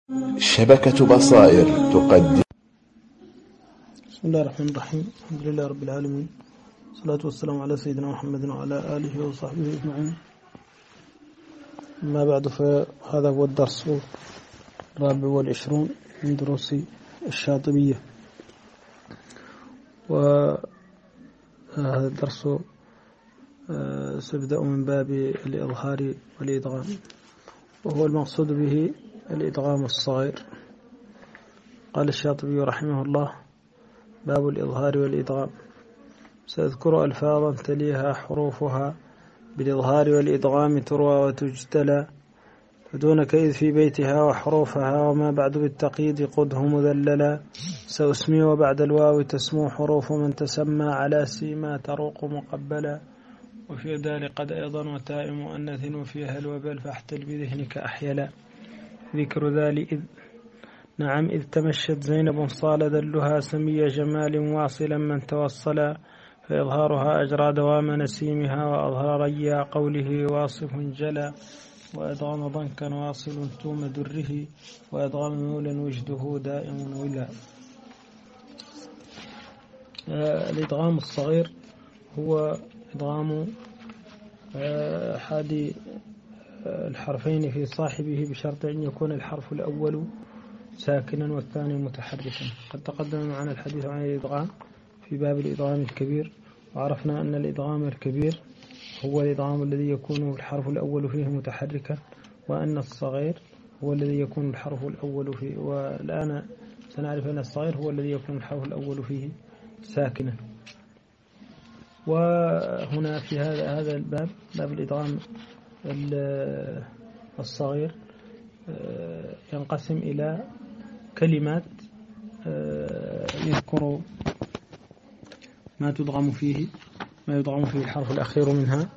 شبكة بصائر تقدم. بسم الله الرحمن الرحيم. الحمد لله رب العالمين، والصلاة والسلام على سيدنا محمد وعلى آله وصحبه أجمعين. أما بعد، فهذا هو الدرس 24 من دروس الشاطبية، وهذا الدرس سيبدأ من باب الإظهار والإدغام، وهو المقصود به الإدغام الصغير. قال الشاطبي رحمه الله: باب الإظهار والإدغام. سأذكر ألفاظا تليها حروفها بالإظهار والإدغام تروى وتجتلى، فدونك إذ في بيتها وحروفها، وما بعد بالتقييد قده مذللا. سأسمي وبعد الواو تسمو حروف من تسمى على سيما تروق مقبلا، وفي ذلك قد أيضا وتاء مؤنث وفيها الوبل فاحتل بذهنك أحيلا. ذكر ذلك إذ نعم إذ تمشت زينب صال ذلها سمي جمال واصلا من توصلا، فإظهارها أجرى دوام نسيمها وأظهر ريا قوله واصف جلا، وأدغم ضنكا واصل توم دره وأدغم مولا وجده دائم ولا. الإدغام الصغير هو إدغام أحد الحرفين في صاحبه بشرط أن يكون الحرف الأول ساكنا والثاني متحركا. قد تقدم معنا الحديث عن الإدغام في باب الإدغام الكبير، وعرفنا أن الإدغام الكبير هو الإدغام الذي يكون الحرف الأول فيه متحركا، وأن الصغير هو الذي يكون الحرف الأول فيه، والآن سنعرف أن الصغير هو الذي يكون الحرف الأول فيه ساكنا. وهنا في هذا الباب، باب الإدغام الصغير، ينقسم إلى كلمات يذكر ما يدغم فيه الحرف الأخير منها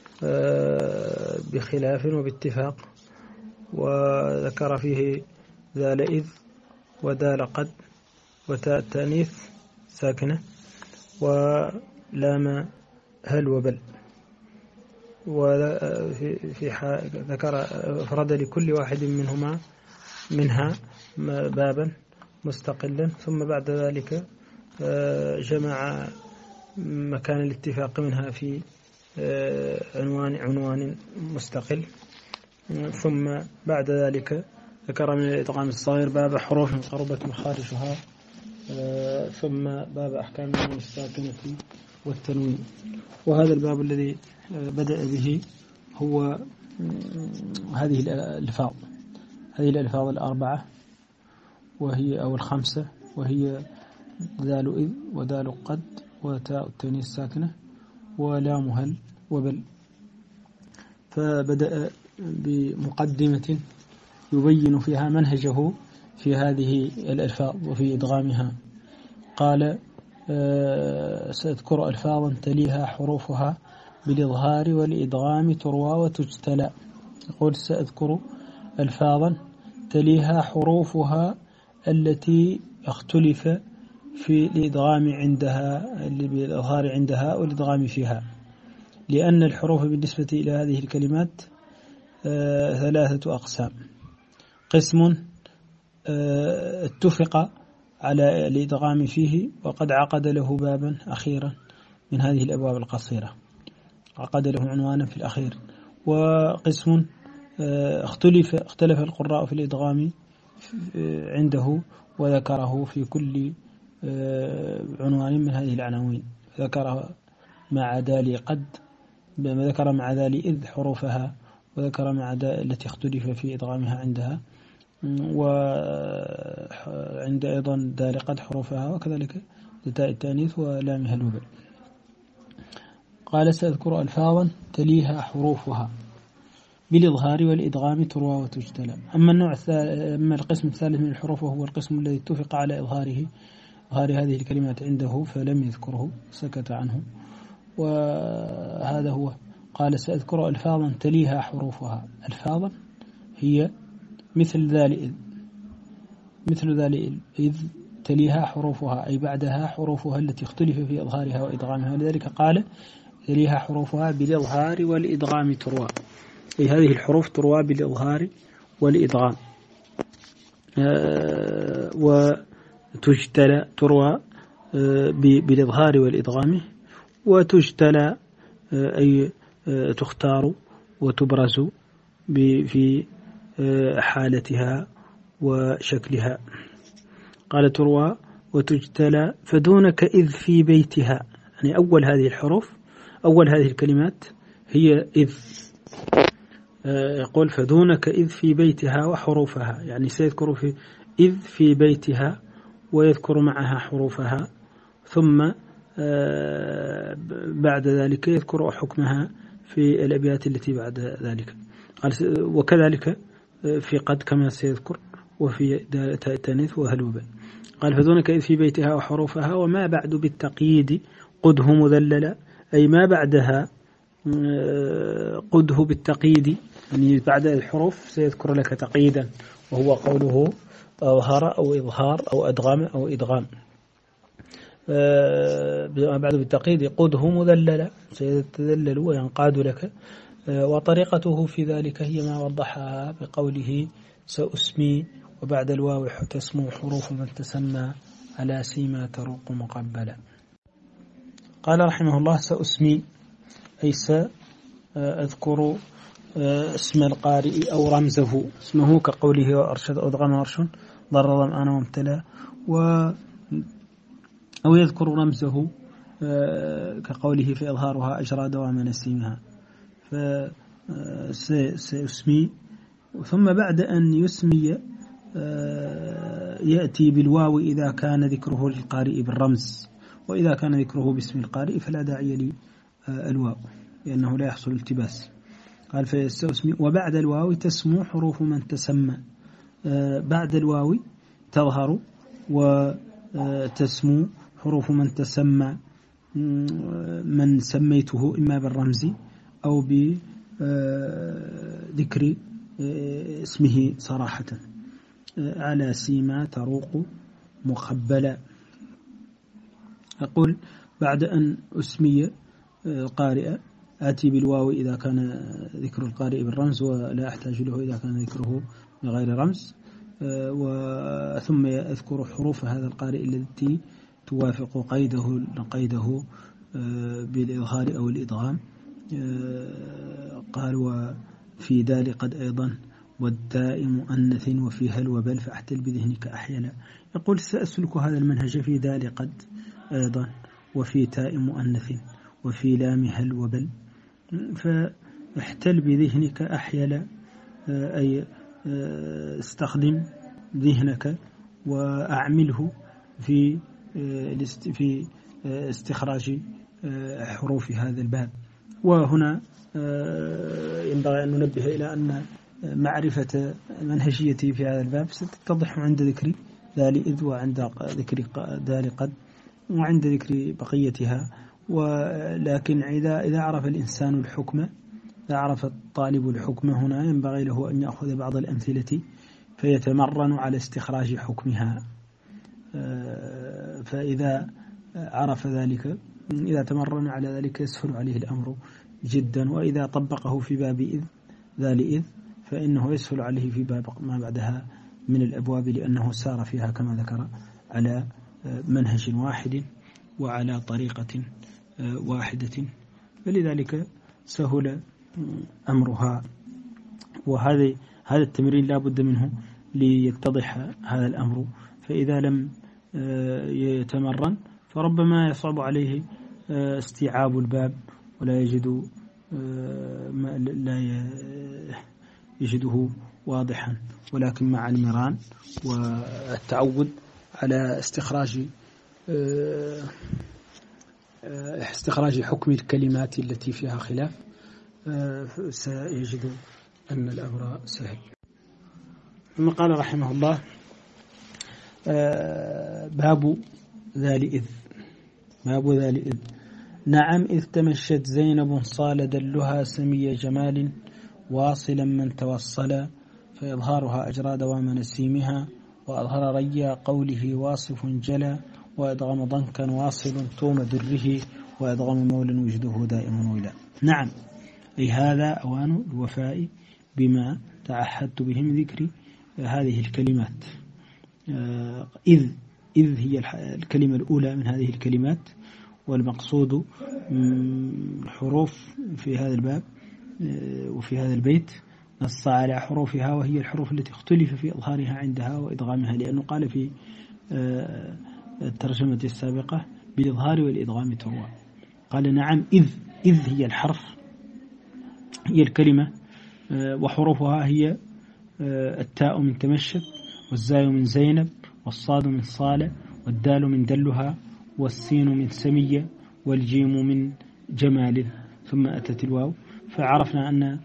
بخلاف وباتفاق، وذكر فيه ذال إذ ودال قد وتاء التانيث ساكنة ولام هل وبل. ذكر أفرد لكل واحد منها بابا مستقلا، ثم بعد ذلك جمع مكان الاتفاق منها في عنوان مستقل. ثم بعد ذلك ذكر من الإدغام الصغير باب حروف قربت مخارجها، ثم باب أحكام النون الساكنة والتنوين. وهذا الباب الذي بدأ به هو هذه الألفاظ الأربعة أو الخمسة، وهي ذال إذ ودال قد وتاء التانيث الساكنة ولام هل وبل. فبدأ بمقدمة يبين فيها منهجه في هذه الألفاظ وفي إدغامها. قال: سأذكر ألفاظا تليها حروفها بالإظهار والإدغام تروى وتجتلى. يقول: سأذكر ألفاظا تليها حروفها التي اختلف في الإدغام عندها، اللي بالإظهار عندها والإدغام فيها، لأن الحروف بالنسبة إلى هذه الكلمات ثلاثة أقسام. قسم اتفق على الإدغام فيه وقد عقد له بابا أخيرا من هذه الأبواب القصيرة، عقد له عنوانا في الأخير. وقسم اختلف القراء في الإدغام عنده وذكره في كل عنوان من هذه العناوين، ذكر مع دال قد، ذكر مع دال إذ حروفها، وذكر مع دال التي اختلف في إدغامها عندها، وعند أيضا دال قد حروفها، وكذلك تاء التانيث ولامها الوبل. قال: سأذكر ألفاظا تليها حروفها بالإظهار والإدغام تروى وتجتلى. أما القسم الثالث من الحروف وهو القسم الذي اتفق على إظهار هذه الكلمات عنده فلم يذكره، سكت عنه، وهذا هو. قال: سأذكر ألفاظا تليها حروفها. ألفاظا هي مثل ذلك إذ تليها حروفها، أي بعدها حروفها التي اختلف في إظهارها وإدغامها. لذلك قال: تليها حروفها بالإظهار والإدغام تروى، أي هذه الحروف تروى بالإظهار والإدغام. وتجتلى تروى بالإظهار والإدغام، وتجتلى أي تختار وتبرز في حالتها وشكلها. قال تروى وتجتلى فدونك إذ في بيتها، يعني أول هذه الحروف، أول هذه الكلمات هي إذ. يقول فدونك إذ في بيتها وحروفها، يعني سيذكر في إذ في بيتها ويذكر معها حروفها، ثم بعد ذلك يذكر حكمها في الأبيات التي بعد ذلك. وكذلك في قد كما سيذكر، وفي تاء التانيث وهلوبا. قال فدونك إذ في بيتها وحروفها وما بعد بالتقييد قده مذللا، أي ما بعدها قده بالتقييد، يعني بعد الحروف سيذكر لك تقييدا، وهو قوله أظهر أو إظهار أو أدغام أو إدغام. بعد بالتقييد قده مذللا، سيتذلل وينقاد لك. وطريقته في ذلك هي ما وضحها بقوله سأسمي، وبعد الواو تسمو حروف من تسمى على سيما تروق مقبلا. قال رحمه الله سأسمي أي سأذكر اسم القارئ أو رمزه، اسمه كقوله وأرشد أدغم أرش ضر ظمآن وامتلى، أو يذكر رمزه كقوله في إظهارها أجرى دوام نسيمها. فسيسمي، ثم بعد أن يسمي يأتي بالواو إذا كان ذكره للقارئ بالرمز، وإذا كان ذكره باسم القارئ فلا داعي للواو لأنه لا يحصل التباس. قال فيستسمي وبعد الواو تسمو حروف من تسمى، بعد الواو تظهر وتسمو حروف من تسمى، من سميته إما بالرمز أو بذكر اسمه صراحة، على سيما تروق مقبلا. أقول بعد أن أسمي القارئ آتي بالواو إذا كان ذكر القارئ بالرمز، ولا أحتاج له إذا كان ذكره بغير رمز، ثم أذكر حروف هذا القارئ التي توافق قيده بالإظهار أو الإدغام. قال وفي دال قد أيضا والداء مؤنث وفي هل وبل فأحتل بذهنك أحيلا. يقول سأسلك هذا المنهج في دال قد أيضا وفي تاء مؤنث وفي لام هل وبل، فاحتل بذهنك أحيلا أي استخدم ذهنك وأعمله في استخراج حروف هذا الباب. وهنا ينبغي أن ننبه إلى أن معرفة منهجيتي في هذا الباب ستتضح عند ذكر ذال إذ، وعند ذكر ذال قد، وعند ذكر بقيتها. ولكن إذا عرف الإنسان الحكم، إذا عرف الطالب الحكم، هنا ينبغي له أن يأخذ بعض الأمثلة فيتمرن على استخراج حكمها. فإذا عرف ذلك، إذا تمرن على ذلك يسهل عليه الأمر جدا. وإذا طبقه في باب إذ ذال إذ فإنه يسهل عليه في باب ما بعدها من الأبواب، لأنه سار فيها كما ذكر على منهج واحد وعلى طريقة واحدة، فلذلك سهل أمرها. وهذا التمرين لا بد منه ليتضح هذا الأمر، فإذا لم يتمرن فربما يصعب عليه استيعاب الباب ولا يجده واضحا. ولكن مع المران والتعود على استخراج حكم الكلمات التي فيها خلاف سيجد أن الأمر سهل. ثم قال رحمه الله باب ذال إذ. باب ذال إذ. نعم إذ تمشت زينب صال دلها سمي جمال واصلا من توصل، فإظهارها أجرى دوام نسيمها، وأظهر ريا قوله واصف جلا، وأدغم ضنكا واصل توم دره، وأدغم مولا وجده دائم ولا. نعم أي هذا أوان الوفاء بما تعهدت به من ذكر هذه الكلمات. إذ هي الكلمة الأولى من هذه الكلمات، والمقصود الحروف في هذا الباب وفي هذا البيت نص على حروفها، وهي الحروف التي اختلف في إظهارها عندها وإدغامها، لأنه قال في الترجمة السابقة بالإظهار والإدغام تروى. قال نعم، إذ هي الحرف، هي الكلمة، وحروفها هي التاء من تمشط، والزاي من زينب، والصاد من صالة، والدال من دلها، والسين من سمية، والجيم من جمال، ثم أتت الواو. فعرفنا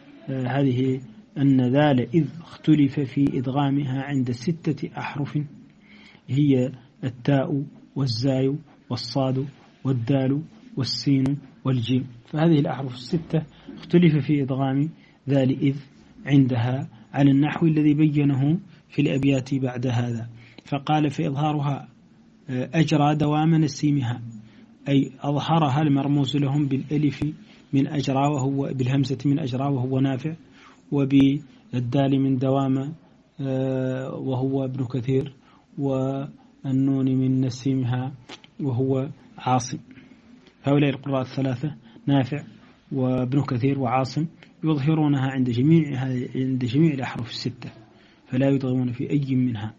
أن ذال إذ اختلف في إدغامها عند 6 أحرف، هي التاء والزاي والصاد والدال والسين والجيم. فهذه الأحرف 6 اختلف في إدغام ذال إذ عندها على النحو الذي بينه في الأبيات بعد هذا. فقال في إظهارها أجرى دوام نسيمها، أي أظهرها المرموز لهم بالألف من أجرى وهو بالهمزة من أجرى وهو نافع، وبالدال من دوام وهو ابن كثير، والنون من نسيمها وهو عاصم. هؤلاء القراء الثلاثة نافع وابن كثير وعاصم يظهرونها عند جميع الأحرف 6، فلا يدغمون في أي منها.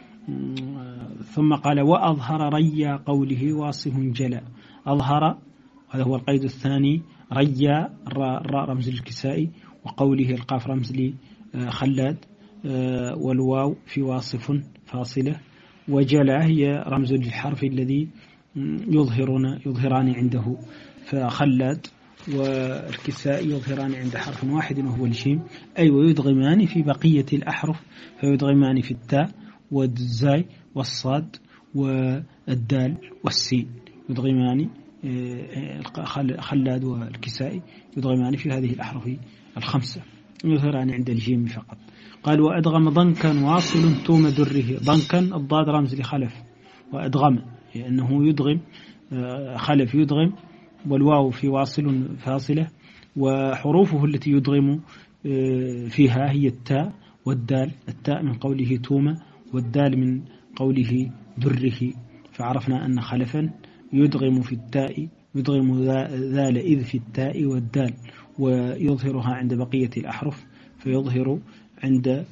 ثم قال وأظهر ريا قوله واصف جلا. أظهر هذا هو القيد الثاني، ريا الراء رمز للكسائي، وقوله القاف رمز لخلاد، والواو في واصف فاصلة، وجلا هي رمز للحرف الذي يظهران عنده، فخلاد والكسائي يظهران عند حرف واحد وهو الجيم، أي ويدغمان في بقية الأحرف، فيدغمان في التاء والزاي والصاد والدال والسين، يدغمان خلاد والكسائي يدغمان في هذه الأحرف 5، يظهران عند الجيم فقط. قال وأدغم ضنكا واصل توم دره. ضنكا الضاد رمز لخلف، وأدغم لأنه يدغم، خلف يدغم، والواو في واصل فاصلة، وحروفه التي يدغم فيها هي التاء والدال، التاء من قوله توم، والدال من قوله دره. فعرفنا أن خلفا يدغم في التاء، يدغم ذال إذ في التاء والدال، ويظهرها عند بقية الأحرف، فيظهر عند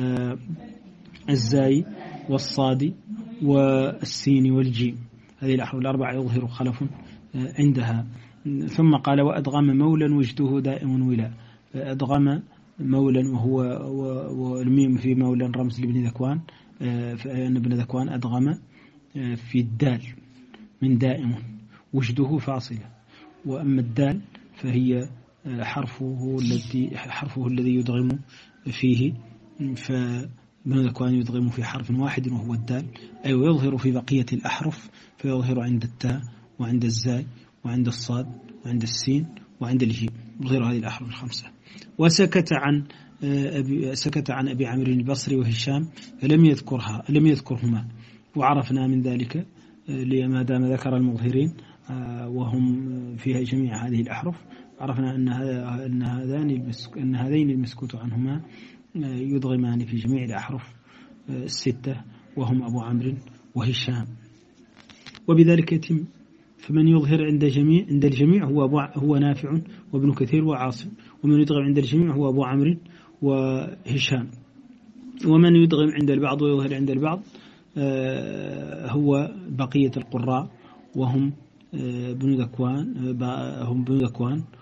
الزاي والصاد والسين والجيم، هذه الأحرف الأربعة يظهر خلف عندها. ثم قال وأدغم مولا وجده دائم ولا. أدغم مولا والميم في مولا رمز لابن ذكوان، فإن ابن ذكوان أدغم في الدال من دائم، وجده فاصلة، وأما الدال فهي حرفه الذي يدغم فيه، فابن ذكوان يدغم في حرف واحد وهو الدال، أي ويظهر في بقية الأحرف، فيظهر عند التاء وعند الزاي وعند الصاد وعند السين وعند الجيم، يظهر هذه الأحرف 5. وسكت عن أبي عمرو البصري وهشام فلم يذكرهما، وعرفنا من ذلك لما دام ذكر المظهرين وهم فيها جميع هذه الأحرف، عرفنا أن هذين المسكوت عنهما يدغمان في جميع الأحرف 6، وهم أبو عمرو وهشام. وبذلك يتم. فمن يظهر عند الجميع هو نافع وابن كثير وعاصم، ومن يدغم عند الجميع هو أبو عمرو وهشام، ومن يدغم عند البعض ويظهر عند البعض هو بقية القراء، وهم بن ذكوان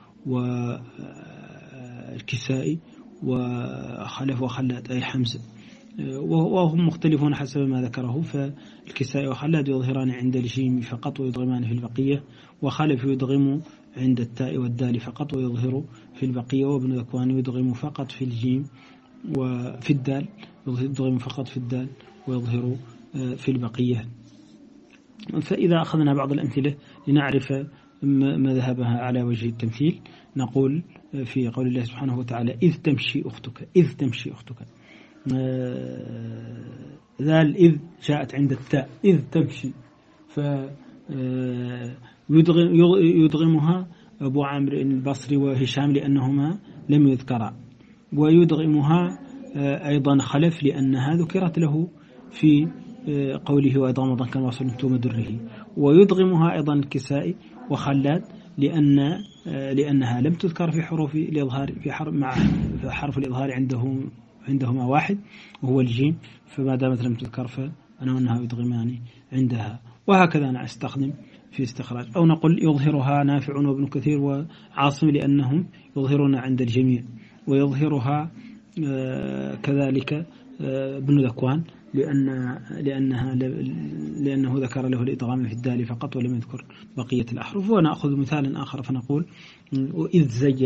والكسائي وخلف وخلاد أي حمزة، وهم مختلفون حسب ما ذكره. فالكسائي وخلاد يظهران عند الجيم فقط ويدغمان في البقية، وخلف يدغم عند التاء والدال فقط ويظهر في البقية، وابن ذكوان يدغم فقط في الجيم وفي الدال، يدغم فقط في الدال ويظهر في البقية. فإذا أخذنا بعض الأمثلة لنعرف مذهبها على وجه التمثيل، نقول في قول الله سبحانه وتعالى إذ تمشي أختك، ذال إذ جاءت عند التاء إذ تمشي، فيدغمها أبو عمرو البصري وهشام لأنهما لم يذكرا، ويدغمها أيضا خلف لأنها ذكرت له في قوله وإدغام ضنكا واصل توم دره. ويدغمها أيضا الكسائي وخلاد لأنها لم تذكر في حروف الإظهار مع حرف الإظهار عندهما واحد وهو الجيم، فما دامت لم تذكر فأنا أنها يدغمان عندها. وهكذا أنا أستخدم في استخراج. أو نقول يظهرها نافع وابن كثير وعاصم لأنهم يظهرون عند الجميع، ويظهرها كذلك ابن ذكوان لأنه ذكر له الإدغام في الدال فقط ولم يذكر بقية الأحرف. ونأخذ مثالا آخر فنقول إذ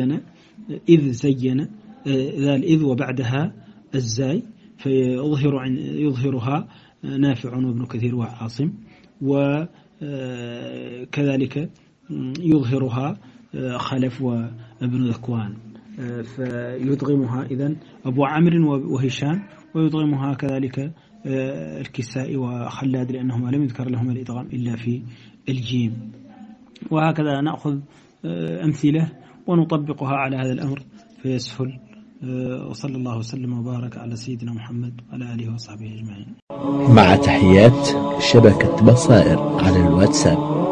زين ذا الإذ وبعدها الزاي فيظهرها نافع وابن كثير وعاصم، وكذلك يظهرها خلف وابن ذكوان، فيدغمها إذن أبو عمرو وهشام، ويدغمها كذلك الكسائي وخلاد لأنهما لم يذكر لهما الإدغام إلا في الجيم. وهكذا نأخذ أمثلة ونطبقها على هذا الأمر فيسهل. وصلى الله وسلم وبارك على سيدنا محمد وعلى آله وصحبه أجمعين. مع تحيات شبكة بصائر على الواتساب.